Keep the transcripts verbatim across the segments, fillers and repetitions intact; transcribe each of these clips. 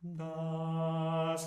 Das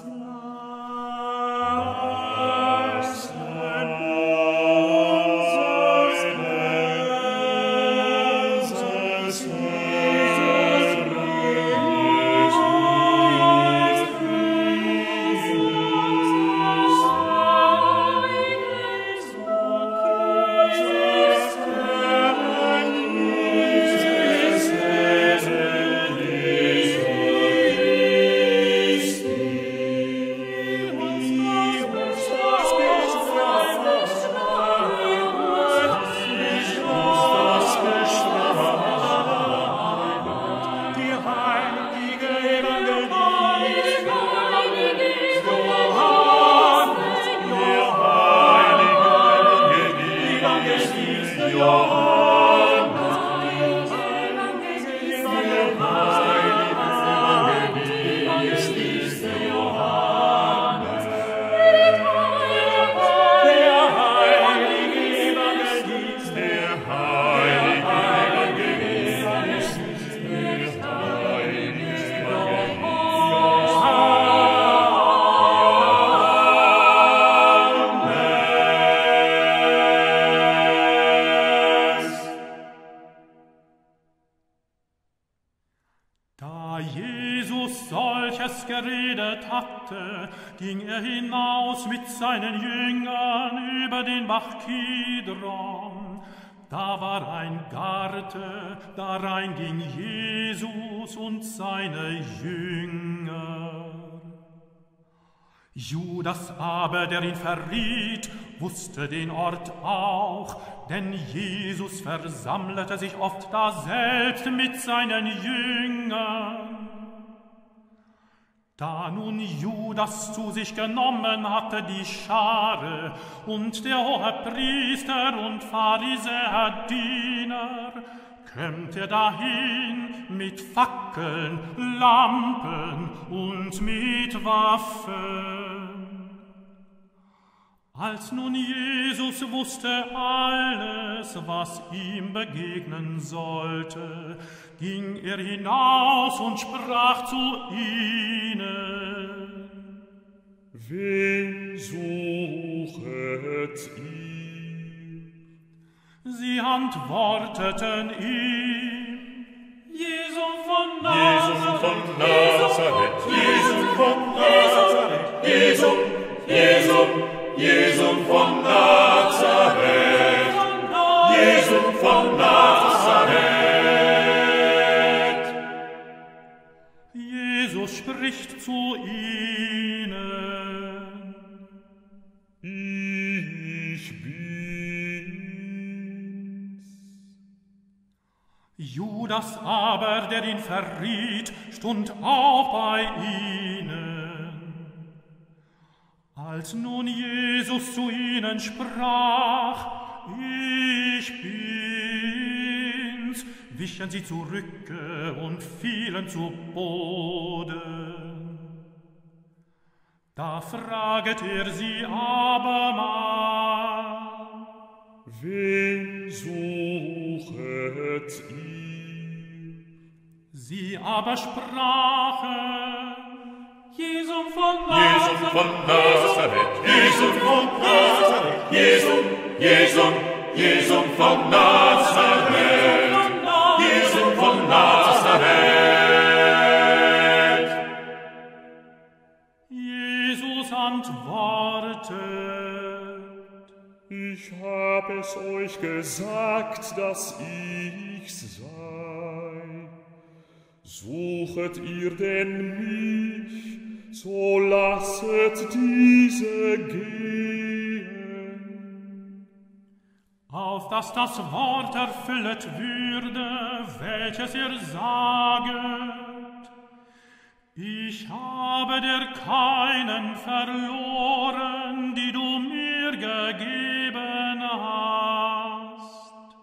Da Jesus solches geredet hatte, ging er hinaus mit seinen Jüngern über den Bach Kidron. Da war ein Garten, darein ging Jesus und seine Jünger. Judas aber, der ihn verriet, wusste den Ort auch, denn Jesus versammelte sich oft daselbst mit seinen Jüngern. Da nun Judas zu sich genommen hatte die Schare und der Hohepriester und Pharisäer-Diener, kömmt er dahin mit Fackeln, Lampen und mit Waffen. Als nun Jesus wusste alles, was ihm begegnen sollte, ging er hinaus und sprach zu ihnen: Wen suchet ihr? Sie antworteten ihm: Jesum von Nazareth, Jesum von Nazareth, Jesum, Jesum, Jesum von Nazareth, Jesum von Nazareth. Jesus spricht zu ihnen: Ich bin's. Judas aber, der ihn verriet, stund auch bei ihnen. Als nun Jesus zu ihnen sprach: Ich bin's, wichen sie zurücke und fielen zu Boden. Da fraget er sie abermal: Wen suchet ihr? Sie aber sprachen: Jesum von Jesum von Nazareth, Jesum von Nazareth, Jesum, Jesum, Jesum von Nazareth, Jesum von Nazareth. Jesus antwortet: Ich hab es euch gesagt, dass ich's sei. Suchet ihr denn mich, so lasset diese gehen. Auf dass das Wort erfüllet würde, welches er saget: Ich habe dir keinen verloren, die du mir gegeben hast.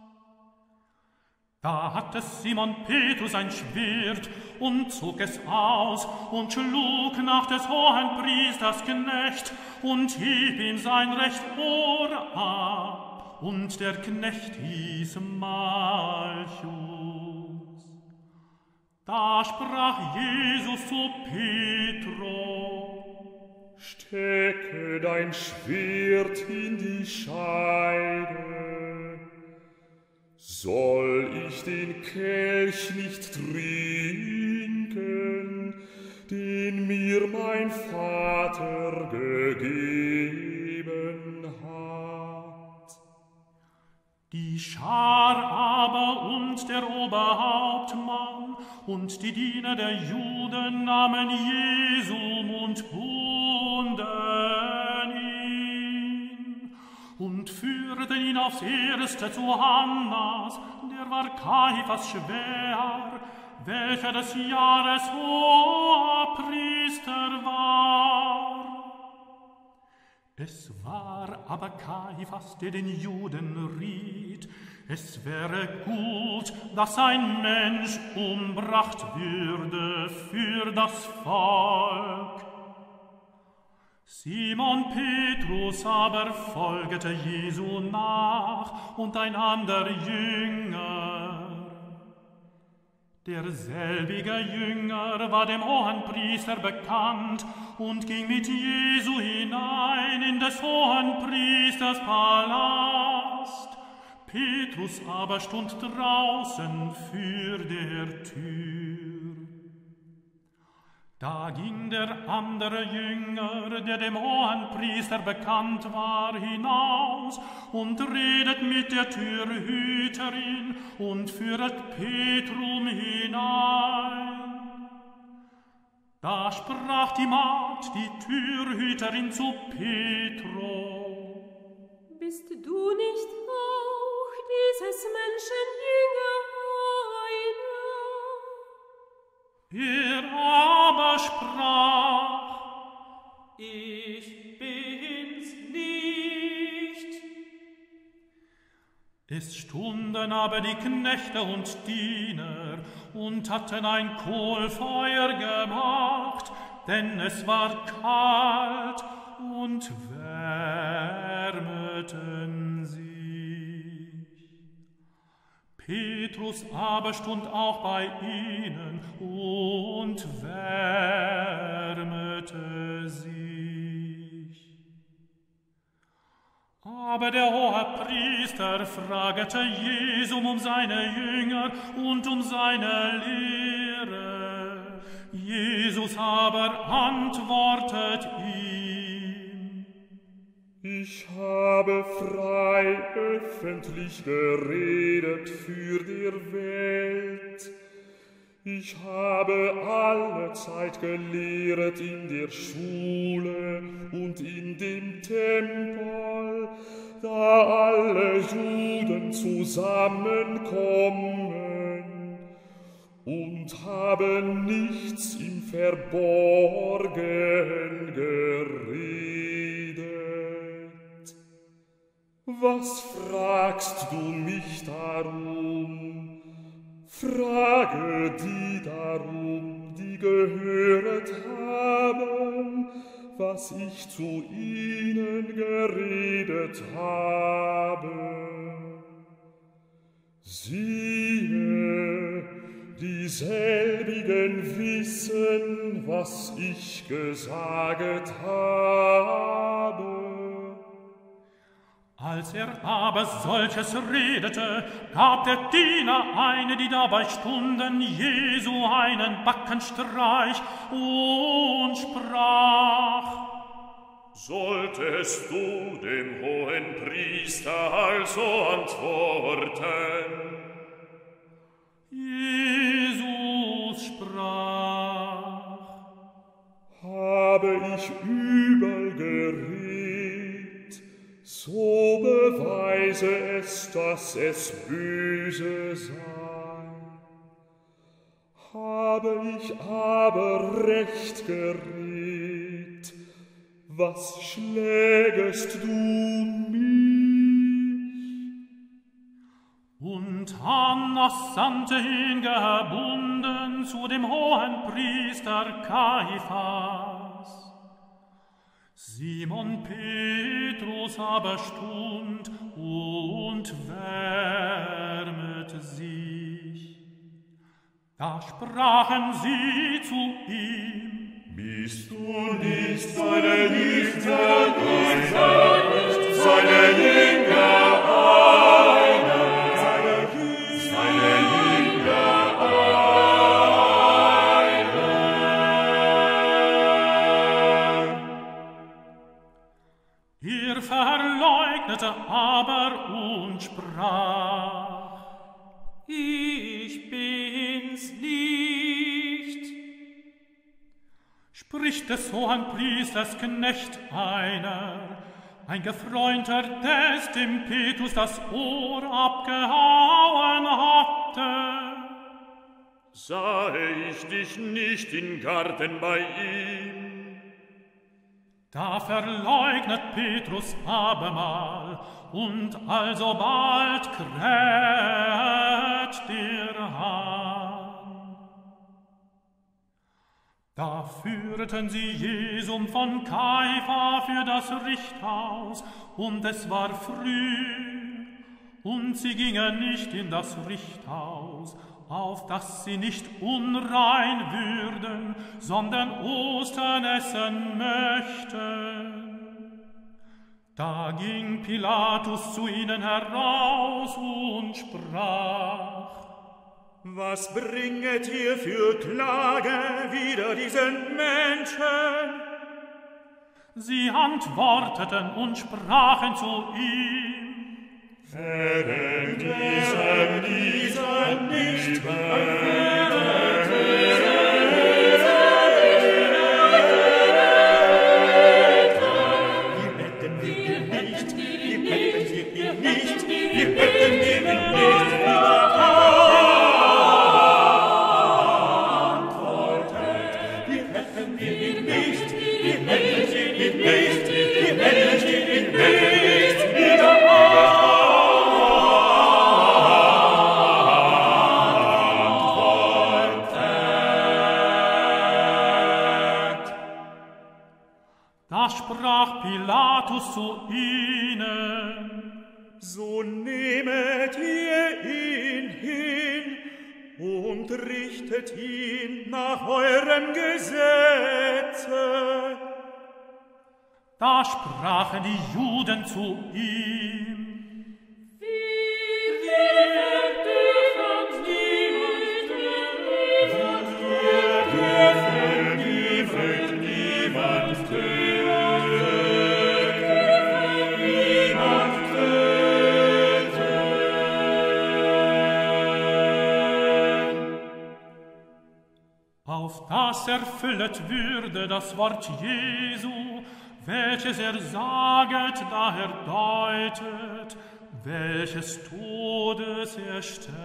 Da hatte Simon Petrus ein Schwert und zog es aus und schlug nach des Hohenpriesters Knecht und hieb ihm sein recht Ohr ab, und der Knecht hieß Malchus. Da sprach Jesus zu Petro: Stecke dein Schwert in die Scheide. Soll ich den Kelch nicht trinken, den mir mein Vater gegeben hat? Die Schar aber und der Oberhauptmann und die Diener der Juden nahmen Jesum und bunden ihn und führten ihn aufs Erste zu Hannas, der war Kaiphas Schwäher, welcher des Jahres Hohepriester war. Es war aber Kaiphas, der den Juden riet, es wäre gut, dass ein Mensch umbracht würde für das Volk. Simon Petrus aber folgete Jesu nach und ein anderer Jünger. Derselbige Jünger war dem Hohenpriester bekannt und ging mit Jesu hinein in des Hohenpriesters Palast. Petrus aber stund draußen für der Tür. Da ging der andere Jünger, der dem Hohenpriester bekannt war, hinaus und redet mit der Türhüterin und führet Petrum hinein. Da sprach die Magd, die Türhüterin, zu Petro: Bist du nicht auch dieses Menschen Jünger einer? Er aber sprach: Ich bin's nicht. Es stunden aber die Knechte und Diener und hatten ein Kohlfeuer gemacht, denn es war kalt, und wärmeten sich. Petrus aber stund auch bei ihnen und wärmete sich. Aber der Hohepriester fragete Jesum um seine Jünger und um seine Lehre. Jesus aber antwortet ihm: Ich habe frei öffentlich geredet für die Welt. Ich habe alle Zeit gelehret in der Schule und in dem Tempel, da alle Juden zusammenkommen, und habe nichts im Verborgenen geredet. Was fragst du mich darum? Frage die darum, die gehöret haben, was ich zu ihnen geredet habe. Siehe, dieselbigen wissen, was ich gesagt habe. Als er aber solches redete, gab der Diener eine, die dabei stunden, Jesu einen Backenstreich und sprach: Solltest du dem Hohenpriester also antworten? Jesus sprach: Habe ich übel geredet, so beweise es, dass es böse sei. Habe ich aber recht geredet, was schlägest du mich? Und Hannas sandte ihn gebunden zu dem Hohenpriester Kaiphas. Simon Petrus aber stund und wärmete sich. Da sprachen sie zu ihm: Bist du nicht seine Jünger, seine Jünger einer, seine Jünger einer? Er verleugnete aber und sprach: Ich bin's nicht. Spricht des Hohenpriesters Knecht einer, ein Gefreunter, des dem Petrus das Ohr abgehauen hatte. Sah ich dich nicht im Garten bei ihm? Da verleugnet Petrus abermal, und alsobald kräht der Hahn. Da führten sie Jesum von Kaifa für das Richthaus, und es war früh, und sie gingen nicht in das Richthaus, auf dass sie nicht unrein würden, sondern Ostern essen möchten. Da ging Pilatus zu ihnen heraus und sprach: Was bringet ihr für Klage wider diesen Menschen? Sie antworteten und sprachen zu ihm: Während dieser, dieser nicht Da sprach Pilatus zu ihnen: So nehmet ihr ihn hin und richtet ihn nach eurem Gesetze. Da sprachen die Juden zu ihm: auf das erfüllet würde das Wort Jesu, welches er saget, da er deutet, welches Todes er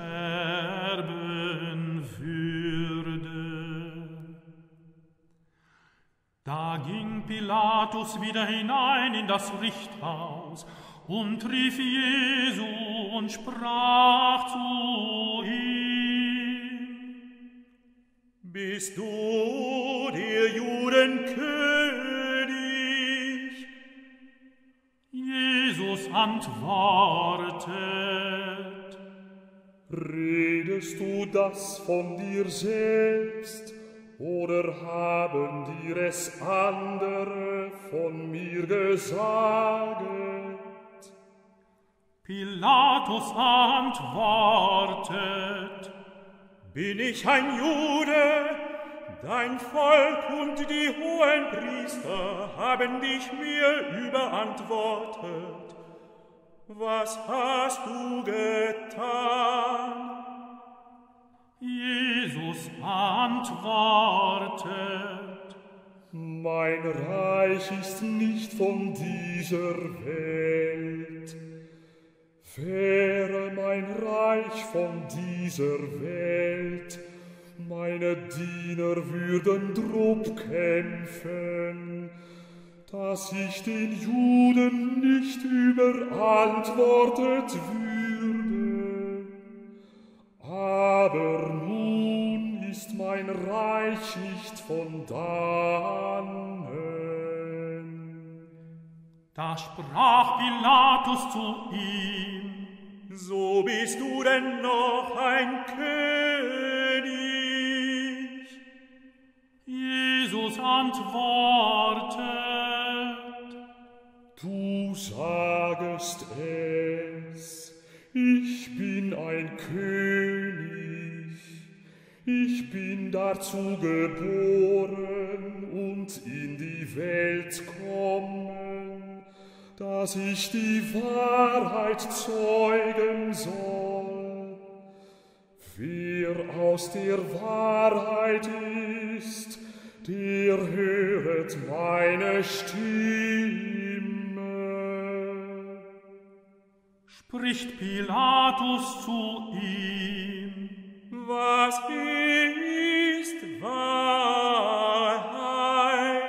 sterben würde. Da ging Pilatus wieder hinein in das Richthaus und rief Jesu und sprach zu ihm: Bist du der Juden König? Jesus antwortet: Redest du das von dir selbst, oder haben dir es andere von mir gesagt? Pilatus antwortet: Bin ich ein Jude? Dein Volk und die Hohenpriester haben dich mir überantwortet. Was hast du getan? Jesus antwortet: Mein Reich ist nicht von dieser Welt. Wäre mein Reich von dieser Welt, meine Diener würden drum kämpfen, dass ich den Juden nicht überantwortet würde. Aber nun ist mein Reich nicht von dannen. Da sprach Pilatus zu ihm: So bist du denn noch ein König? Jesus antwortet: Du sagest es, ich bin ein König, ich bin dazu geboren und in die Welt kommen, dass ich die Wahrheit zeugen soll. Wer aus der Wahrheit ist, der höret meine Stimme. Spricht Pilatus zu ihm: Was ist Wahrheit?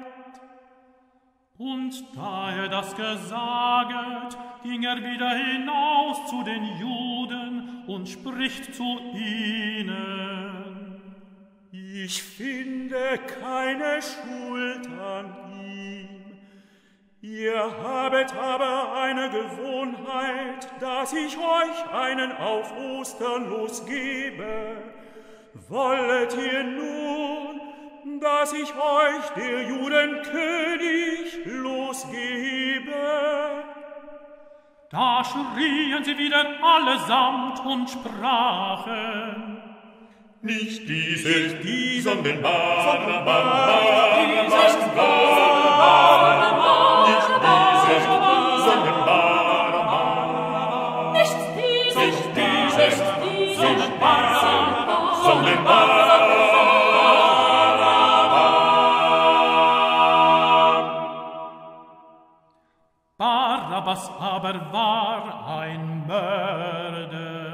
Und da er das gesaget, ging er wieder hinaus zu den Juden und spricht zu ihnen: Ich finde keine Schuld an ihm. Ihr habet aber eine Gewohnheit, dass ich euch einen auf Ostern losgebe. Wollet ihr nun, dass ich euch der Juden König losgebe? Da schrien sie wieder allesamt und sprachen: Nicht dieses, die, sondern Barabbas. Nicht dieses, Barabbas. Nicht dieses, sondern Barabbas. Nicht dieses, Nicht dieses, sondern Barabbas. sondern Barabbas. Barabbas aber war ein Mörder.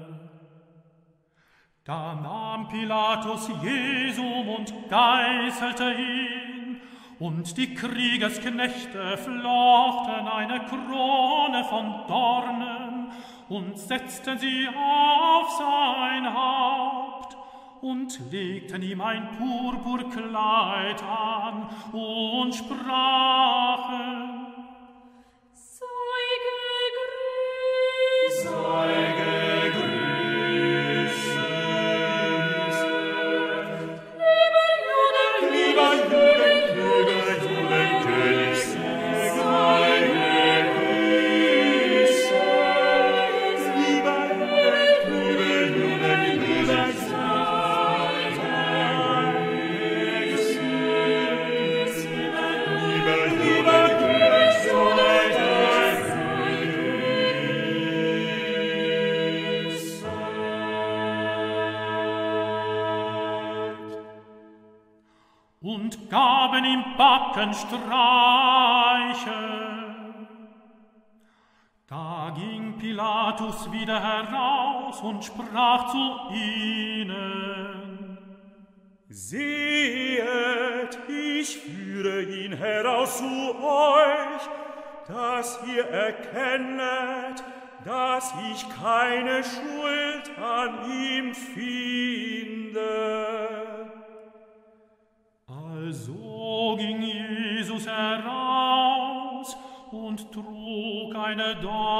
Da nahm Pilatus Jesum und geißelte ihn, und die Kriegsknechte flochten eine Krone von Dornen und setzten sie auf sein Haupt und legten ihm ein Purpurkleid an und sprachen: Sei gegrüßt, Sei gegrüßt, lieber Judenkönig, lieber Judenkönig, Judenkönig, sei gegrüßt, lieber Judenkönig, Judenkönig, sei gegrüßt, lieber Judenkönig, sei und gaben ihm Backenstreiche. Da ging Pilatus wieder heraus und sprach zu ihnen: Sehet, ich führe ihn heraus zu euch, dass ihr erkennet, dass ich keine Schuld an ihm finde. Also ging Jesus heraus und trug eine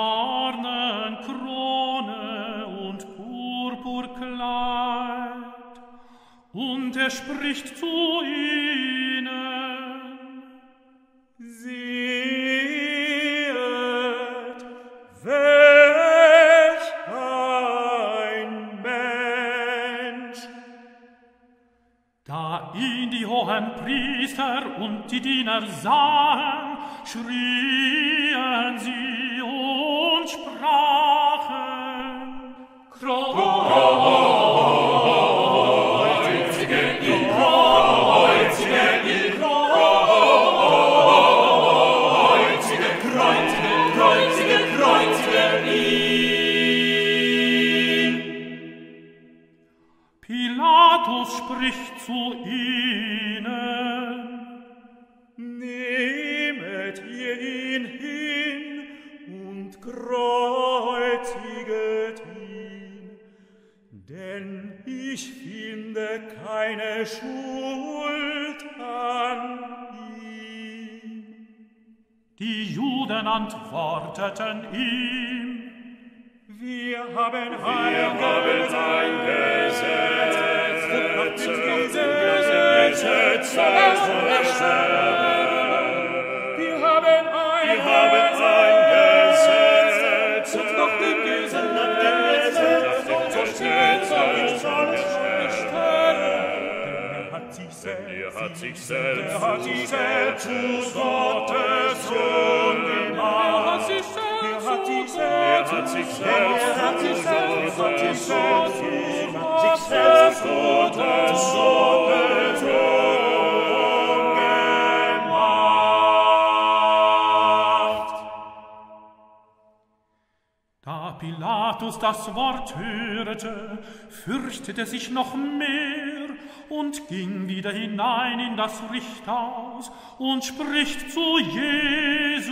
Dornenkrone und Purpurkleid, und er spricht zu ihnen: Sehet, welch ein Mensch! Da ihn die hohen Priester und die Diener sahen, schrien sie und sprachen: Kreuzige ihn, kreuzige ihn, kreuzige, kreuzige, kreuzige, kreuzige ihn. Pilatus spricht zu ihnen: Nehmet ihr ihn hin und kreuziget ihn, denn ich finde keine Schuld an ihm. Die Juden antworteten ihm: Wir haben ein Wir haben ein Gesetz, Gesetz, Gesetze soll er sterben. Wir haben ein Wir haben ein Gesetz, und nach dem Gesetz, nach dem Gesetz, soll nach dem Gesetz soll er sterben. er hat sich selbst, Er hat sich selbst er hat sich selbst zu zu Gottes Sohn gemacht. Er hat sich Er hat sich selbst Er selbst, hat sich er hat sich selbst selbst, zu hat sich Gottes selbst, Sohn hat sich selbst zu Gottes Sohn gemacht. Da Pilatus das Wort hörte, fürchtete sich noch mehr und ging wieder hinein in das Richthaus und spricht zu Jesu.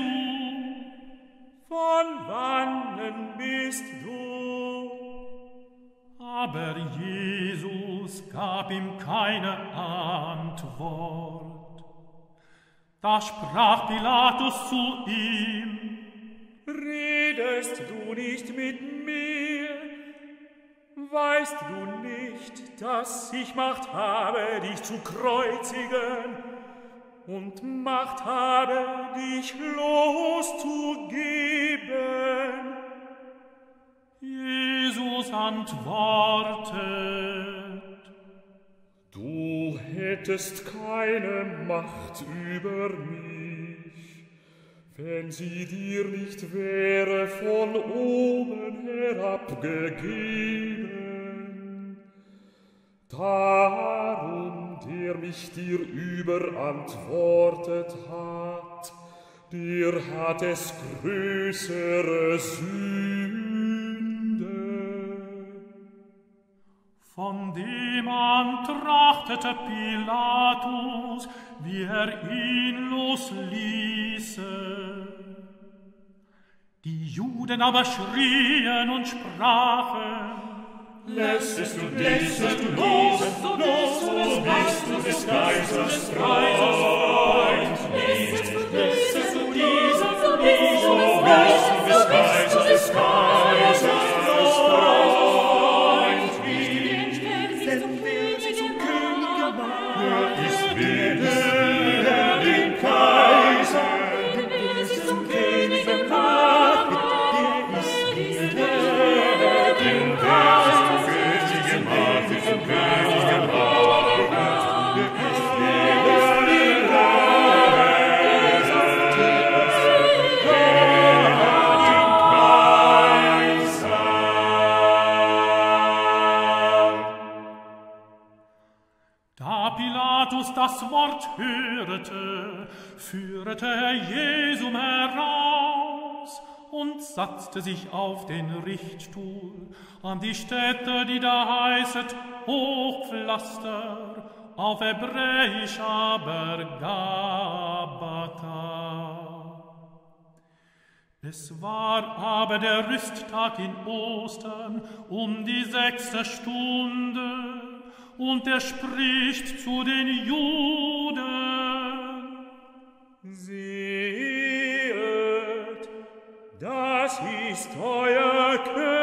Von wannen bist du? Aber Jesus gab ihm keine Antwort. Da sprach Pilatus zu ihm: Redest du nicht mit mir? Weißt du nicht, dass ich Macht habe, dich zu kreuzigen, und Macht habe, dich loszugeben? Jesus antwortet: Du hättest keine Macht über mich, wenn sie dir nicht wäre von oben herabgegeben. Darum, der mich dir überantwortet hat, der hat es größere Sünde. Von dem an trachtete Pilatus, wie er ihn losließe. Die Juden aber schrien und sprachen: Lässest du dich los, los, so bist du des Kaisers Freund. Lässest du diesen, so bist du des Kaisers Freund. Denn wer sie zum König gemacht, Ist weder den Kaiser, wer sie zum König gemacht, der ist der den Kaiser zum König gemacht, zum König gemacht. Ist Da Pilatus das Wort hörte, führte er Jesum heraus und satzte sich auf den Richtstuhl an die Stätte, die da heißet Hochpflaster, auf Hebräisch aber Gabata. Es war aber der Rüsttag in Ostern um die sechste Stunde, und er spricht zu den Juden: Sehet, das ist euer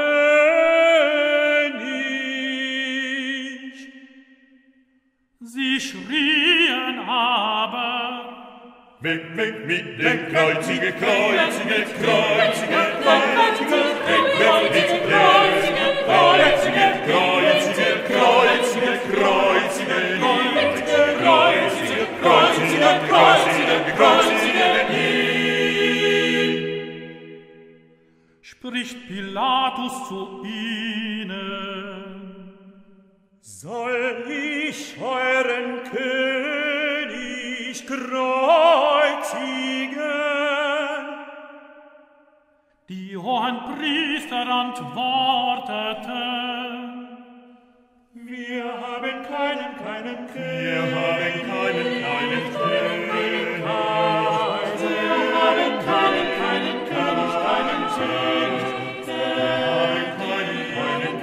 König. Sie schrien aber: Weg, weg mit dem Kreuzige, Kreuzige, Kreuzige, Kreuzige, weg, weg mit dem Kreuzige, Kreuzige, Kreuzige, Kreuzige, Kreuzige, Kreuzige, Kreuzige, Kreuzige, Kreuzige, ihn. Spricht Pilatus zu ihnen: Soll ich euren König kreuzigen? Die Hohenpriester antworteten: Wir haben keinen, keinen König. Wir haben keinen, keinen König. Wir haben keinen, keinen König, keinen König. Wir haben keinen, keinen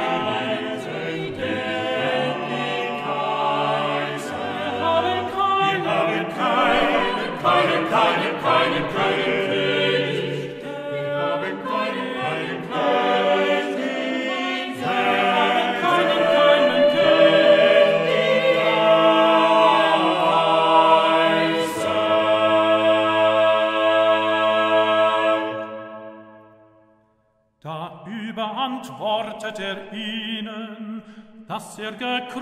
Keinen, keinen, keinen König. Wir haben keinen, keinen keinen, keinen König. antwortet er ihnen, dass er gekreuzigt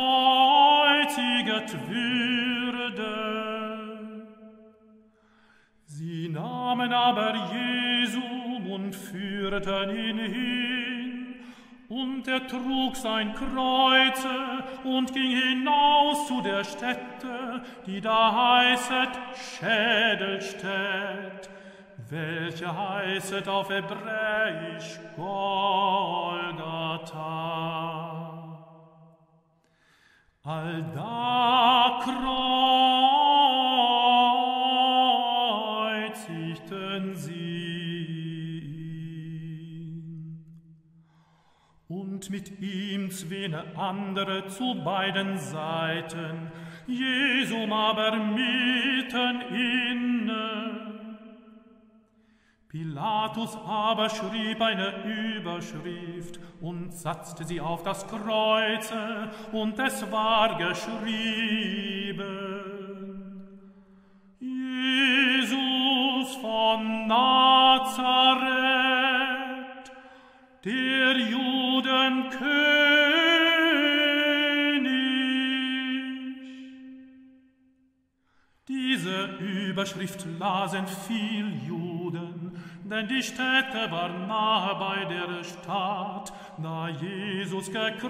würde. Sie nahmen aber Jesum und führten ihn hin, und er trug sein Kreuze und ging hinaus zu der Stätte, die da heißet Schädelstätt, welche heißet auf Hebräisch Golgatha. Allda kreuzigten sie ihn. Und mit ihm zwene andere zu beiden Seiten, Jesum aber mitten inne. Pilatus aber schrieb eine Überschrift und satzte sie auf das Kreuze, und es war geschrieben: Jesus von Nazareth, der Juden König. Diese Überschrift lasen viel Juden, denn die Stätte war nahe bei der Stadt, da Jesus gekreuzigt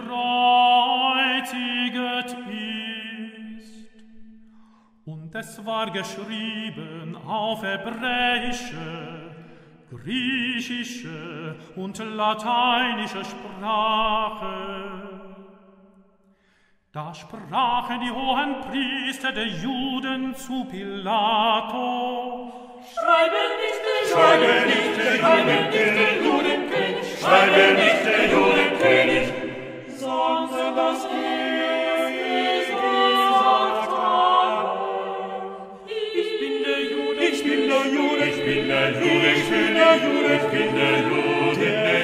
ist. Und es war geschrieben auf hebräische, griechische und lateinische Sprache. Da sprachen die hohen Priester der Juden zu Pilatus: Schreibe nicht der Schreibe nicht der Judenkönig, Schreibe nicht der Judenkönig, sondern dass Jesus gesagt hat: Ich bin der Judenkönig, ich bin der Jude, ich bin der Judenkönig, ich bin der Jude, der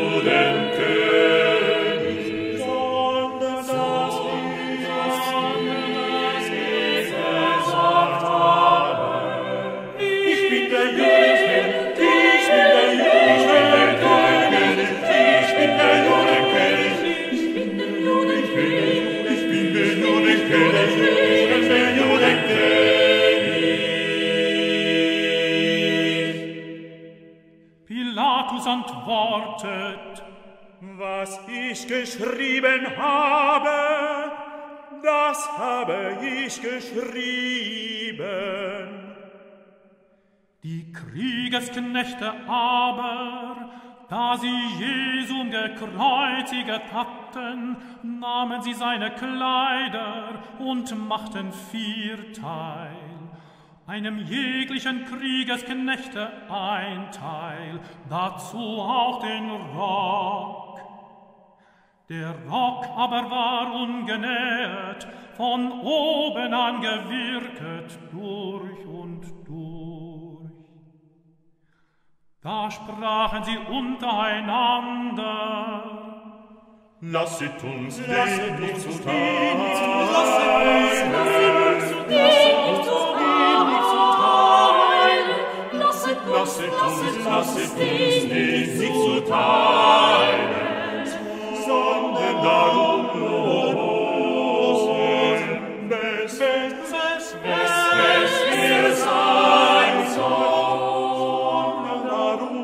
Judenkönig. sondern dass Jesus gesagt hat: Ich bin der Judenkönig, ich bin der Judenkönig, ich bin der Judenkönig, Ich bin der Judenkönig, ich bin der Judenkönig, ich bin der Judenkönig. Pilatus antwortet: Was ich geschrieben habe, das habe ich geschrieben. Die Kriegsknechte aber, da sie Jesum gekreuziget hatten, nahmen sie seine Kleider und machten vier Teil, einem jeglichen Kriegsknechte ein Teil, dazu auch den Rock. Der Rock aber war ungenähet, von oben an gewirket durch und durch. Da sprachen sie untereinander: Lasset uns Lasset den nicht uns zu den teilen, nicht zu lasset Lasset uns lasset uns den nicht zu teilen, sondern darum losen, wes, wes, wes, wes wir sein sollen, sondern darum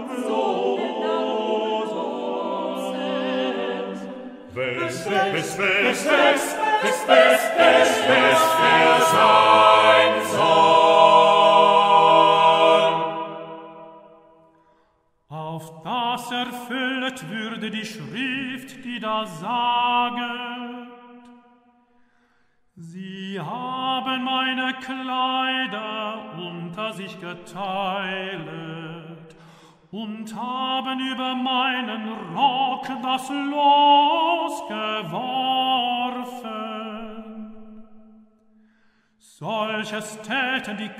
losen, wes, wes, wes, wes, wes, wes, wes, wes, wes wir sein sollen. Auf das erfüllt würde die Schrift, die da saget: Sie haben meine Kleider unter sich geteilt und haben über meinen Rock das Los geworfen. Solches täten die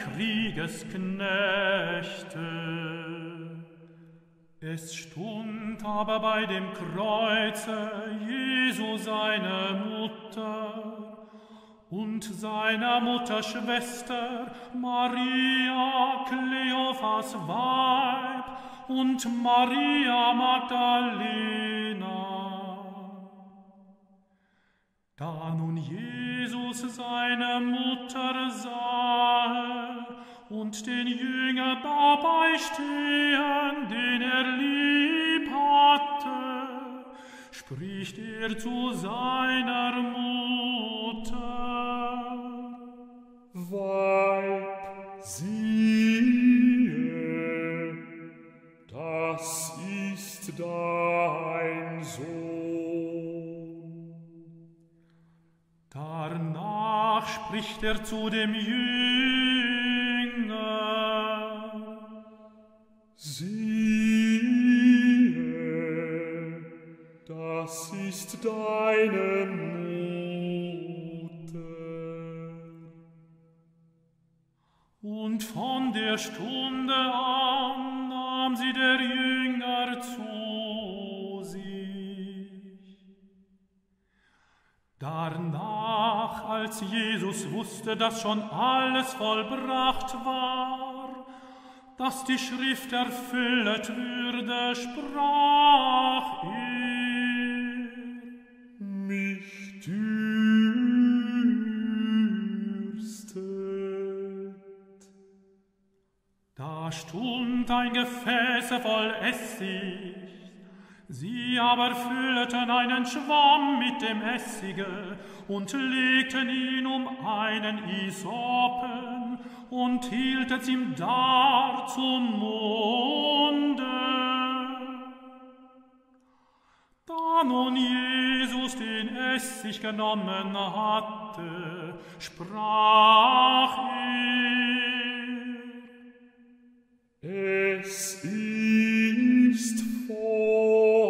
Kriegesknechte. Es stund aber bei dem Kreuze Jesu seine Mutter und seiner Mutter Schwester Maria, Kleophas Weib, und Maria Magdalena. Da nun Jesus seine Mutter sah und den Jünger dabei stehen, den er lieb hatte, spricht er zu seiner Mutter: Weib, siehe, das ist dein Sohn. Danach spricht er zu dem Jünger: Siehe, das ist deine Mutter. Und von der Stunde an nahm sie der Jünger zu sich. Danach, als Jesus wusste, dass schon alles vollbracht war, dass die Schrift erfüllet würde, sprach er: Mich dürstet. Da stund ein Gefäß voll Essig, sie aber füllten einen Schwamm mit dem Essige und legten ihn um einen Isopen und hielten's ihm dar zum Munde. Da nun Jesus den Essig genommen hatte, sprach er: Es ist voll.